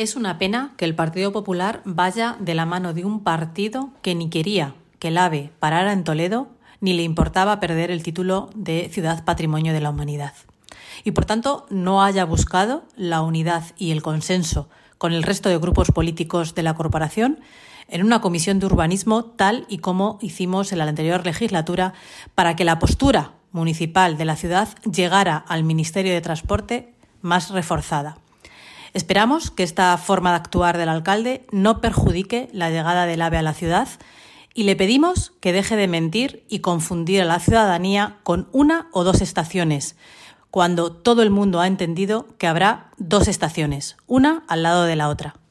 Es una pena que el Partido Popular vaya de la mano de un partido que ni quería que el AVE parara en Toledo ni le importaba perder el título de Ciudad Patrimonio de la Humanidad. Y por tanto no haya buscado la unidad y el consenso con el resto de grupos políticos de la corporación en una comisión de urbanismo tal y como hicimos en la anterior legislatura para que la postura municipal de la ciudad llegara al Ministerio de Transporte más reforzada. Esperamos que esta forma de actuar del alcalde no perjudique la llegada del AVE a la ciudad y le pedimos que deje de mentir y confundir a la ciudadanía con una o dos estaciones, cuando todo el mundo ha entendido que habrá dos estaciones, una al lado de la otra.